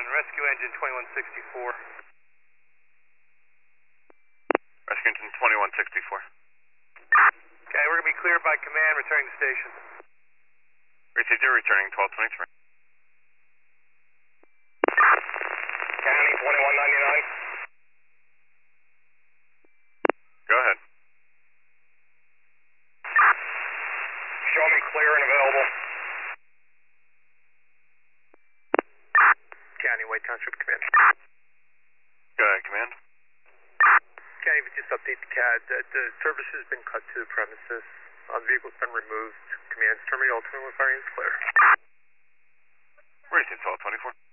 rescue engine 2164. Rescue engine 2164. Okay, we're going to be cleared by command, returning to station. Received, you're returning 1223. County 2199. Go ahead. Show me clear and available. County, White Township Command. Go ahead, command. County, if you just update the CAD that the service has been cut to the premises. Vehicle's been removed. Command's terminal ultimately firing is clear. Received 1224.